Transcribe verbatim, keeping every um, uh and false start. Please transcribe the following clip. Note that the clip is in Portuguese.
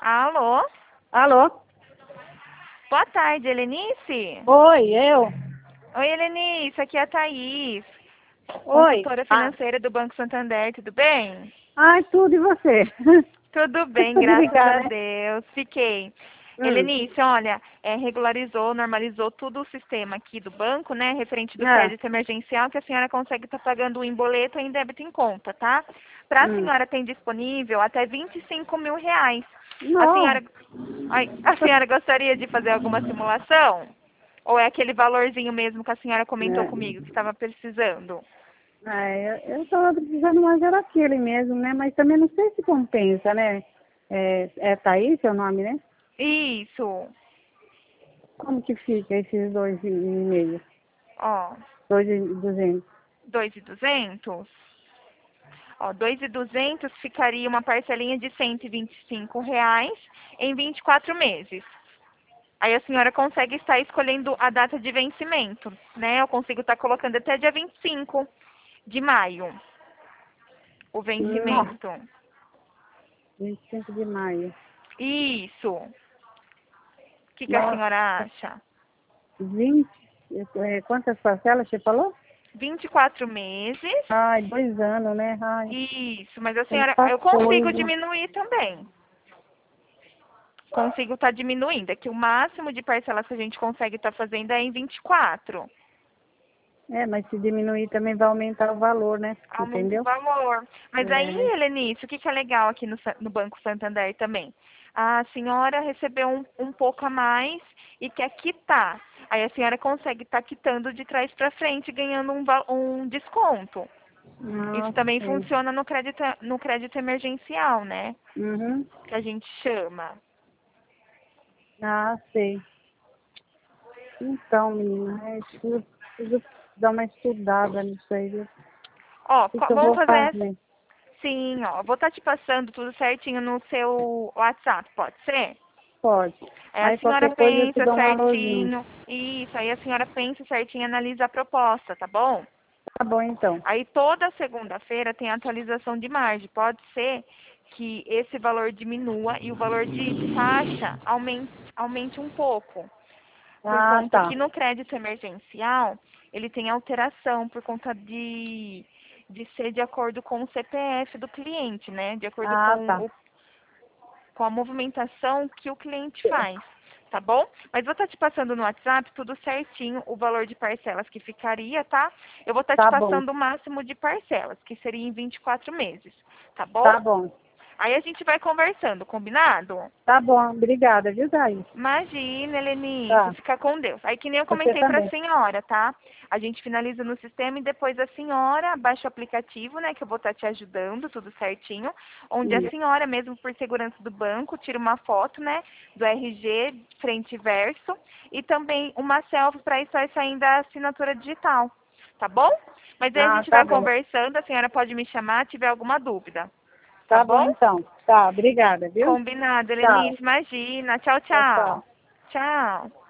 Alô? Alô? Boa tarde, Helenice? Oi, eu? Oi, Helenice, aqui é a Thaís, Oi. consultora Ah, financeira do Banco Santander, tudo bem? ai, tudo e você? Tudo Você bem, ficou de graças ligar, a né? Deus. Fiquei. Hum. Helenice, olha, é, regularizou, normalizou tudo o sistema aqui do banco, né, referente do Ah, crédito emergencial, que a senhora consegue estar pagando em boleto ou em débito em conta, tá? Para a hum. senhora tem disponível até vinte e cinco mil reais. A Não. senhora, ai, a senhora gostaria de fazer alguma simulação? Ou é aquele valorzinho mesmo que a senhora comentou comigo que É, estava precisando? é, eu eu tava precisando mais era aquele mesmo, né? Mas também não sei se compensa, né? É, é Thaís seu nome, né? Isso. Como que fica esses dois e meio? Ó, Dois e duzentos? dois mil e duzentos. Ó, dois mil e duzentos ficaria uma parcelinha de cento e vinte e cinco reais em vinte e quatro meses. Aí a senhora consegue estar escolhendo a data de vencimento, né? Eu consigo estar colocando até dia vinte e cinco de maio o Nossa, vencimento. vinte e cinco de maio. Isso. O que, que a Nossa, senhora acha? vinte. É, quantas parcelas você falou? vinte e quatro meses. Ai, dois anos, né? Ai, Isso, mas a senhora, tanta eu consigo coisa. diminuir também. Consigo estar diminuindo. É que o máximo de parcelas que a gente consegue estar fazendo é em vinte e quatro. É, mas se diminuir também vai aumentar o valor, né? Aumenta o Entendeu? valor. Mas aí, É. Helenice, o que, que é legal aqui no, Sa- no Banco Santander também? A senhora recebeu um, um pouco a mais e quer quitar. Aí a senhora consegue estar quitando de trás para frente, ganhando um, va- um desconto. Isso Nossa, também sei. funciona no crédito, no crédito emergencial, né? Uhum. Que a gente chama. Ah, sei. Então, menina, é, preciso, preciso dar uma estudada nisso aí, viu? O Ó, que co- que eu vamos vou fazer fazer? sim, ó. Vou estar te passando tudo certinho no seu WhatsApp, pode ser? Pode. Aí a Aí senhora qualquer coisa eu te pensa dou um valorzinho. certinho. Isso, aí a senhora pensa certinho e analisa a proposta, tá bom? Tá bom, então. Aí toda segunda-feira tem atualização de margem. Pode ser que esse valor diminua e o valor de taxa aumente, aumente um pouco. Por Ah, conta tá. que no crédito emergencial ele tem alteração por conta de, de ser de acordo com o C P F do cliente, né? De acordo Ah, com tá. o com a movimentação que o cliente faz, tá bom? Mas vou estar te passando no WhatsApp tudo certinho, o valor de parcelas que ficaria, tá? Eu vou estar te Tá bom. passando o máximo de parcelas, que seria em vinte e quatro meses, tá bom? Tá bom. Aí a gente vai conversando, combinado? Tá bom. Obrigada, viu, Thaís? Imagina, Helenice, Tá. fica com Deus. Aí que nem eu Você comentei pra também. senhora, tá? A gente finaliza no sistema e depois a senhora baixa o aplicativo, né? Que eu vou estar te ajudando, tudo certinho. Onde a Isso. senhora, mesmo por segurança do banco, tira uma foto, né? Do R G, frente e verso. E também uma selfie para isso aí saindo a assinatura digital. Tá bom? Mas aí a Ah, gente tá vai bom. conversando, a senhora pode me chamar se tiver alguma dúvida. Tá Tá bom, bom? então. Tá, obrigada, viu? Combinado, Tchau. Helenice. Imagina. Tchau, Tchau, tchau. tchau. Tchau.